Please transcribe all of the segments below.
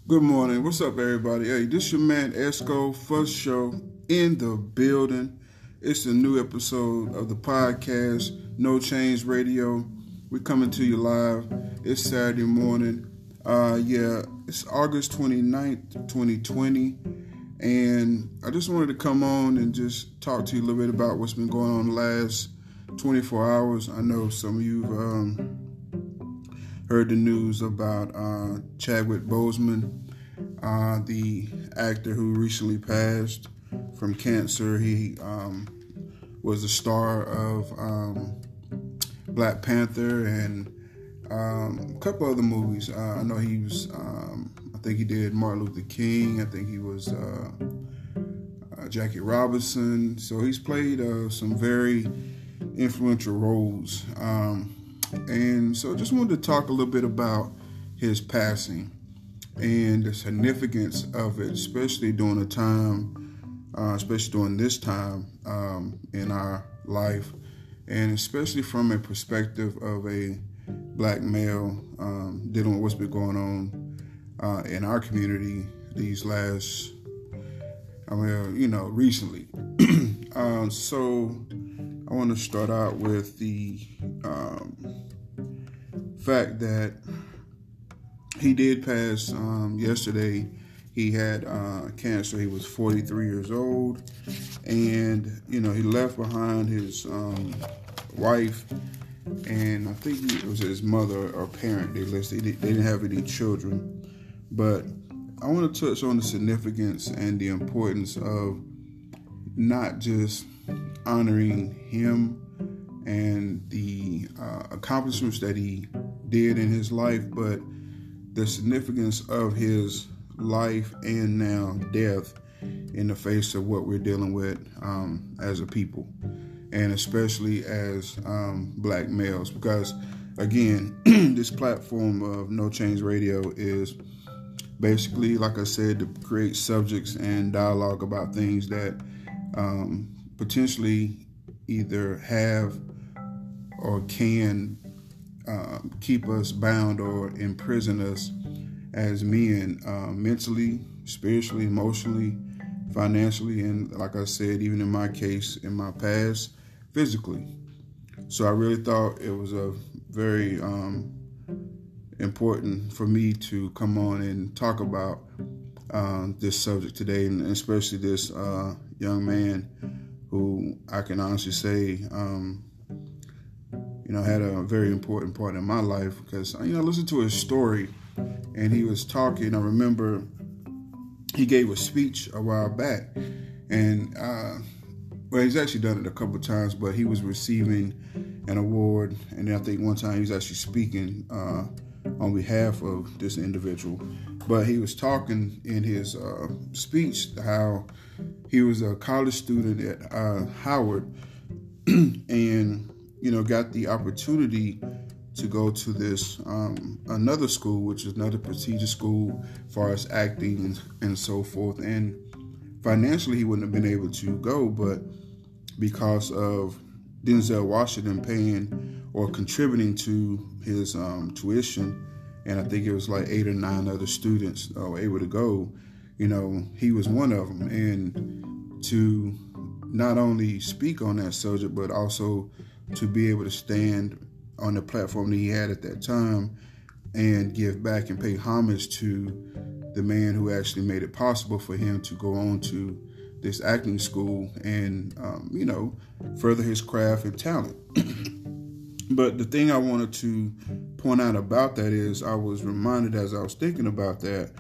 Good morning. What's up, everybody? Hey, this your man Esco, first show in the building. It's a new episode of the podcast, No Change Radio. We're coming to you live. It's Saturday morning. It's August 29th, 2020. And I just wanted to come on and just talk to you a little bit about what's been going on the last 24 hours. I know some of you heard the news about Chadwick Boseman, the actor who recently passed from cancer. He was the star of Black Panther and a couple other movies. I know he was, I think he did Martin Luther King. I think he was Jackie Robinson. So he's played some very influential roles. And so just wanted to talk a little bit about his passing and the significance of it, especially during this time in our life, and especially from a perspective of a black male dealing with what's been going on in our community these last, recently. So I want to start out with the fact that he did pass yesterday. He had cancer. He was 43 years old, and he left behind his wife, and I think it was his mother or parent. They didn't have any children, but I want to touch on the significance and the importance of not just honoring him and the accomplishments that he did in his life, but the significance of his life and now death in the face of what we're dealing with as a people, and especially as black males. Because again, this platform of No Change Radio is basically, like I said, to create subjects and dialogue about things that potentially either have or can keep us bound or imprison us as men, mentally, spiritually, emotionally, financially, and like I said, even in my case, in my past, physically. So I really thought it was a very important for me to come on and talk about this subject today, and especially this young man who I can honestly say had a very important part in my life, because I listened to his story, and he was talking. I remember he gave a speech a while back, and he's actually done it a couple of times, but he was receiving an award, and then I think one time he was actually speaking on behalf of this individual. But he was talking in his speech how he was a college student at Howard and got the opportunity to go to this another school, which is another prestigious school as far as acting and so forth. And financially, he wouldn't have been able to go, but because of Denzel Washington paying or contributing to his tuition, and I think it was like 8 or 9 other students were able to go, he was one of them. And to not only speak on that subject, but also to be able to stand on the platform that he had at that time and give back and pay homage to the man who actually made it possible for him to go on to this acting school and, further his craft and talent. But the thing I wanted to point out about that is I was reminded, as I was thinking about that,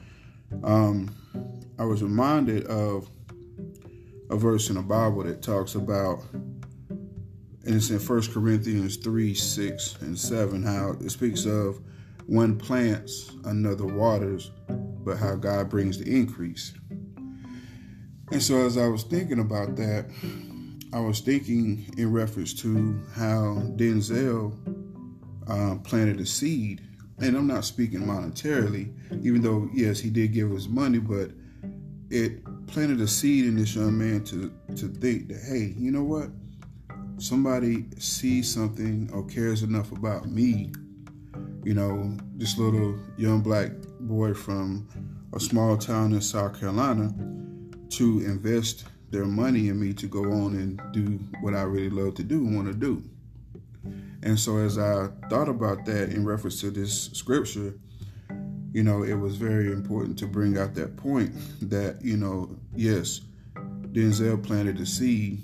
I was reminded of a verse in the Bible that talks about, and it's in 1 Corinthians 3, 6, and 7, how it speaks of one plants, another waters, but how God brings the increase. And so as I was thinking about that, I was thinking in reference to how Denzel planted a seed. And I'm not speaking monetarily, even though, yes, he did give us money, but it planted a seed in this young man to think that, hey, you know what? Somebody sees something or cares enough about me, this little young black boy from a small town in South Carolina to invest their money in me to go on and do what I really love to do and want to do. And so as I thought about that in reference to this scripture, it was very important to bring out that point that, yes, Denzel planted the seed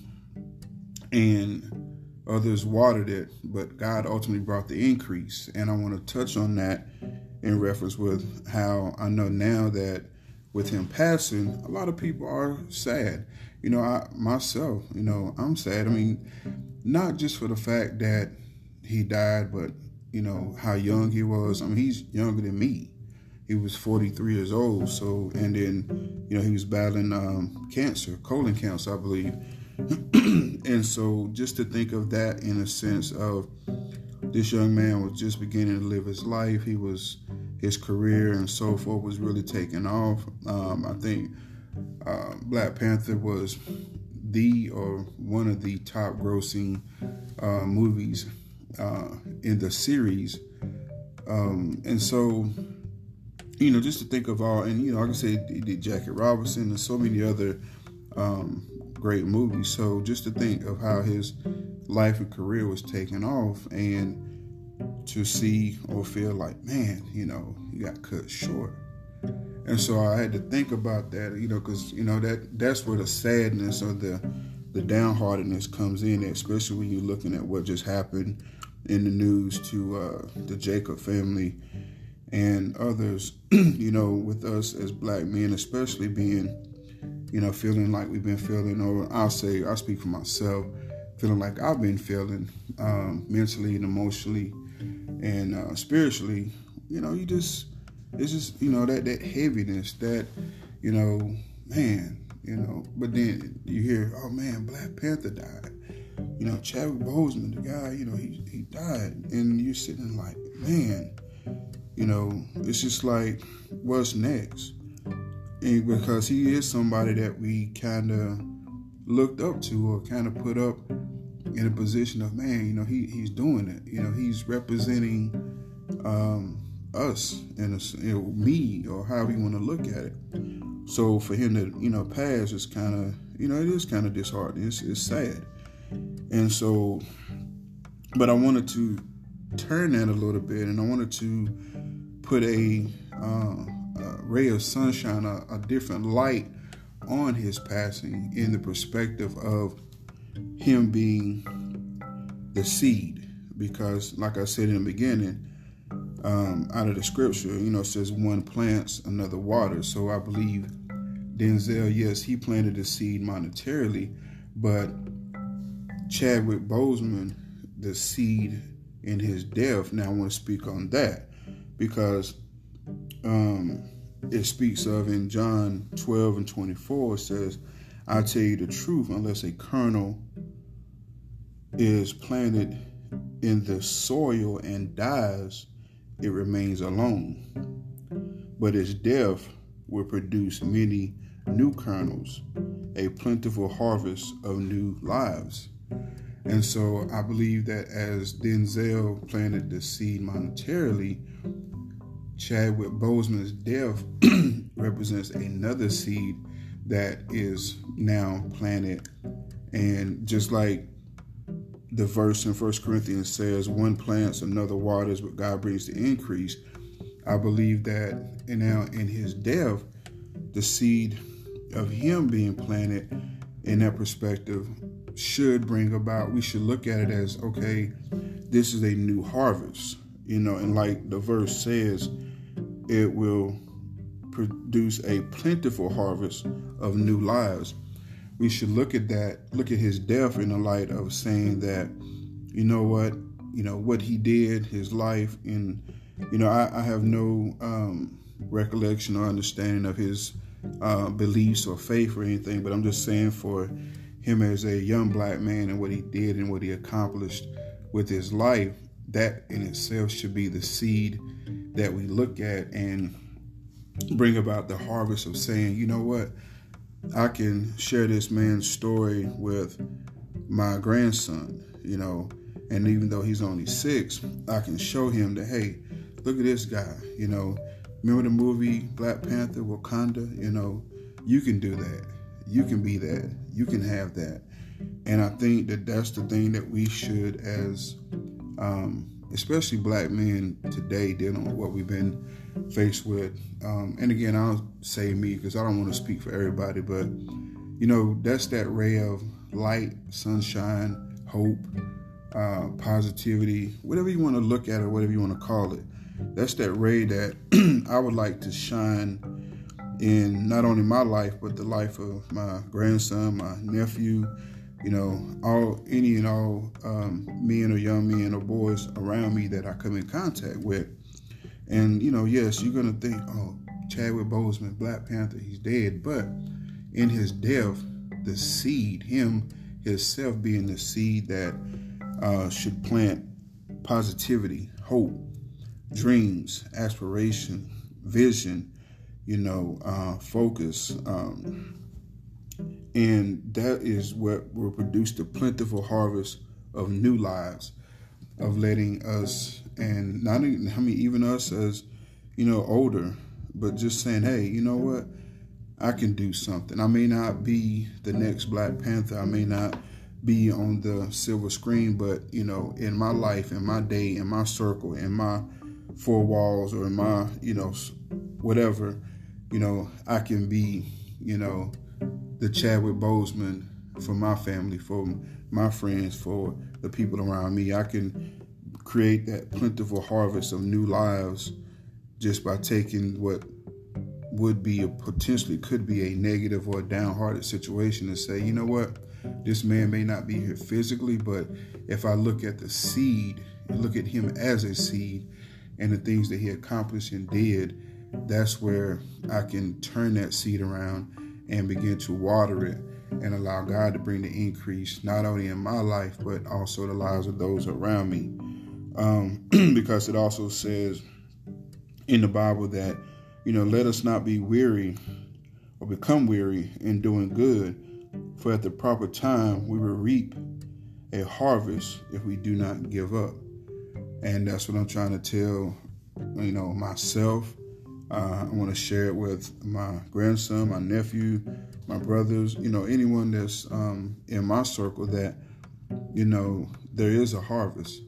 and others watered it, but God ultimately brought the increase. And I want to touch on that in reference with how I know now that with him passing, a lot of people are sad. Myself, I'm sad. I mean, not just for the fact that he died, but, how young he was. I mean, he's younger than me. He was 43 years old. So, and then, he was battling cancer, colon cancer, I believe. And so just to think of that in a sense of this young man was just beginning to live his life. His career and so forth was really taking off. I think Black Panther was one of the top grossing movies in the series. And so, just to think of all, and, like I said, he did Jackie Robinson and so many other great movies. So just to think of how his life and career was taking off and to see or feel like, man, he got cut short. And so I had to think about that, because, that's where the sadness or the downheartedness comes in, especially when you're looking at what just happened in the news to the Jacob family and others, with us as black men, especially being, feeling like we've been feeling, or I'll speak for myself, feeling like I've been feeling mentally and emotionally and spiritually, it's just, that heaviness that, man, but then you hear, oh man, Black Panther died. Chadwick Boseman, the guy, he died. And you're sitting like, man, it's just like, what's next? And because he is somebody that we kind of looked up to or kind of put up in a position of, man, he's doing it. He's representing us and me, or however you want to look at it. So for him to, pass is kind of, it is kind of disheartening. It's sad. And so, but I wanted to turn that a little bit, and I wanted to put a ray of sunshine, a different light on his passing in the perspective of him being the seed. Because like I said in the beginning, out of the scripture, it says one plants, another waters. So I believe Denzel, yes, he planted the seed monetarily, but Chadwick Boseman, the seed in his death. Now I want to speak on that because it speaks of in John 12:24, it says, I tell you the truth, unless a kernel is planted in the soil and dies, it remains alone. But its death will produce many new kernels, a plentiful harvest of new lives. And so I believe that as Denzel planted the seed monetarily, Chadwick Boseman's death represents another seed that is now planted. And just like the verse in 1 Corinthians says, one plants, another waters, but God brings the increase. I believe that now in his death, the seed of him being planted in that perspective should bring about, we should look at it as, okay, this is a new harvest, and like the verse says, it will produce a plentiful harvest of new lives. We should look at his death in the light of saying that, what he did, his life, and, I have no recollection or understanding of his beliefs or faith or anything, but I'm just saying for him as a young black man and what he did and what he accomplished with his life, that in itself should be the seed that we look at and bring about the harvest of saying, you know what, I can share this man's story with my grandson, and even though he's only 6, I can show him that, hey, look at this guy, Remember the movie Black Panther, Wakanda? You know, you can do that. You can be that. You can have that. And I think that that's the thing that we should, as especially black men today, dealing with what we've been faced with. And again, I'll say me because I don't want to speak for everybody, but you know, that's that ray of light, sunshine, hope, positivity, whatever you want to look at or whatever you want to call it. That's that ray that I would like to shine in not only my life, but the life of my grandson, my nephew, you know, any and all men or young men or boys around me that I come in contact with. And, you know, yes, you're going to think, oh, Chadwick Boseman, Black Panther, he's dead. But in his death, the seed, himself being the seed that should plant positivity, hope, dreams, aspiration, vision, you know, focus. And that is what will produce the plentiful harvest of new lives, of letting us, and not even us as, you know, older, but just saying, hey, you know what? I can do something. I may not be the next Black Panther. I may not be on the silver screen, but, you know, in my life, in my day, in my circle, in my four walls, or in my, you know, whatever, you know, I can be, you know, the Chadwick Boseman for my family, for my friends, for the people around me. I can create that plentiful harvest of new lives just by taking what would be potentially could be a negative or a downhearted situation and say, you know what, this man may not be here physically, but if I look at the seed and look at him as a seed and the things that he accomplished and did, that's where I can turn that seed around and begin to water it and allow God to bring the increase, not only in my life, but also the lives of those around me. Because it also says in the Bible that, you know, let us not be weary or become weary in doing good, for at the proper time we will reap a harvest if we do not give up. And that's what I'm trying to tell, you know, myself. I want to share it with my grandson, my nephew, my brothers, you know, anyone that's in my circle that, you know, there is a harvest.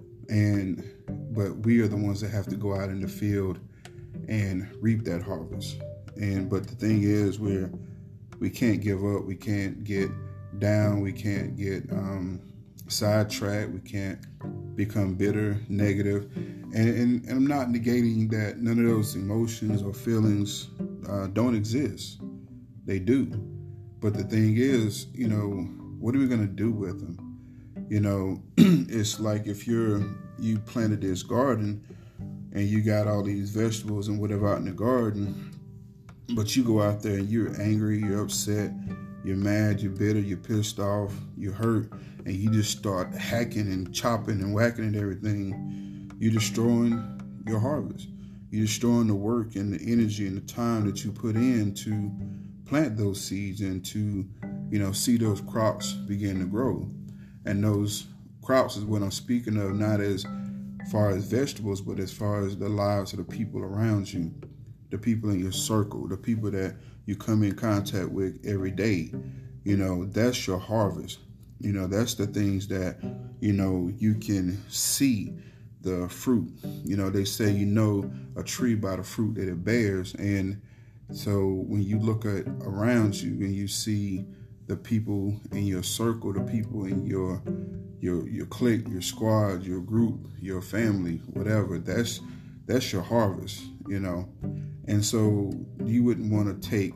But we are the ones that have to go out in the field and reap that harvest. But the thing is, we can't give up. We can't get down. We can't get sidetracked. We can't become bitter, negative. And I'm not negating that none of those emotions or feelings don't exist. They do. But the thing is, you know, what are we going to do with them? You know, it's like if you planted this garden and you got all these vegetables and whatever out in the garden, but you go out there and you're angry, you're upset, you're mad, you're bitter, you're pissed off, you're hurt, and you just start hacking and chopping and whacking at everything, you're destroying your harvest. You're destroying the work and the energy and the time that you put in to plant those seeds and to, you know, see those crops begin to grow. And those crops is what I'm speaking of, not as far as vegetables, but as far as the lives of the people around you, the people in your circle, the people that you come in contact with every day. You know, that's your harvest. You know, that's the things that, you know, you can see the fruit. You know, they say, you know, a tree by the fruit that it bears. And so when you look at around you and you see the people in your circle, the people in your clique, your squad, your group, your family, whatever, that's your harvest, you know. And so you wouldn't want to take,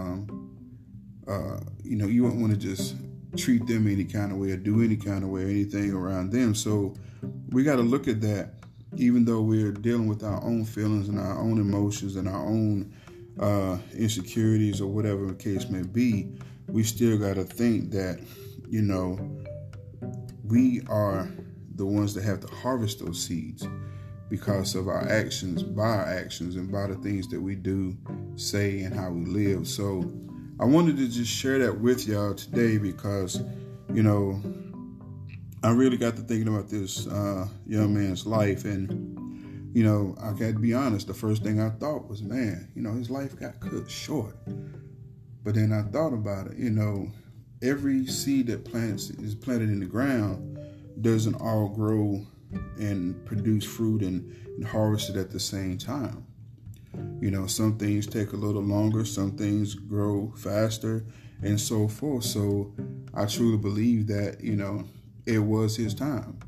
you know, you wouldn't want to just treat them any kind of way or do any kind of way or anything around them. So we got to look at that, even though we're dealing with our own feelings and our own emotions and our own insecurities or whatever the case may be. We still got to think that, you know, we are the ones that have to harvest those seeds because of our actions, by our actions, and by the things that we do, say, and how we live. So I wanted to just share that with y'all today because, you know, I really got to thinking about this young man's life. And, I got to be honest, the first thing I thought was, man, his life got cut short. But then I thought about it, every seed that is planted in the ground doesn't all grow and produce fruit and harvest it at the same time. Some things take a little longer, some things grow faster, and so forth. So I truly believe that, it was his time.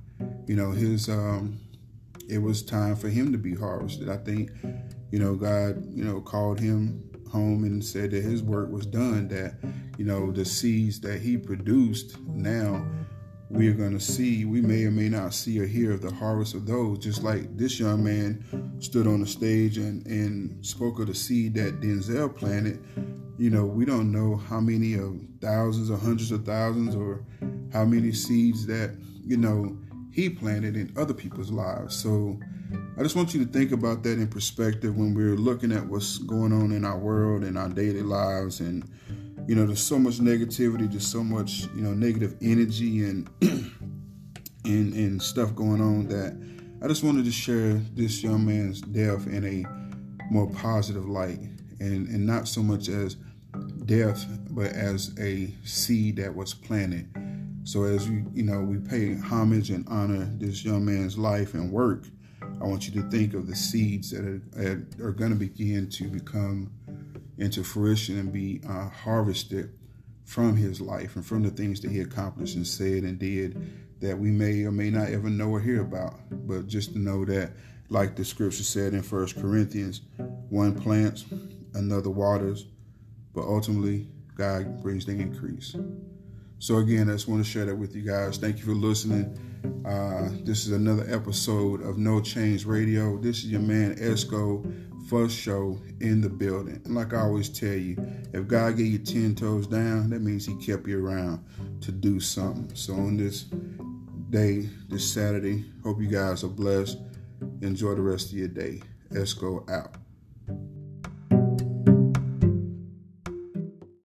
It was time for him to be harvested. I think, God, called him home and said that his work was done, that, the seeds that he produced, now we are going to see, we may or may not see or hear of the harvest of those, just like this young man stood on the stage and spoke of the seed that Denzel planted. We don't know how many of thousands or hundreds of thousands or how many seeds that, he planted in other people's lives. So I just want you to think about that in perspective when we're looking at what's going on in our world and our daily lives. And, there's so much negativity, there's so much, negative energy and and stuff going on, that I just wanted to share this young man's death in a more positive light, and not so much as death, but as a seed that was planted. So as we pay homage and honor this young man's life and work, I want you to think of the seeds that are going to begin to become into fruition and be harvested from his life and from the things that he accomplished and said and did, that we may or may not ever know or hear about. But just to know that, like the scripture said in 1 Corinthians, one plants, another waters, but ultimately God brings the increase. So again, I just want to share that with you guys. Thank you for listening. This is another episode of No Change Radio. This is your man Esco, first show in the building. And like I always tell you, if God gave you 10 toes down, that means he kept you around to do something. So on this day, this Saturday, hope you guys are blessed. Enjoy the rest of your day. Esco out.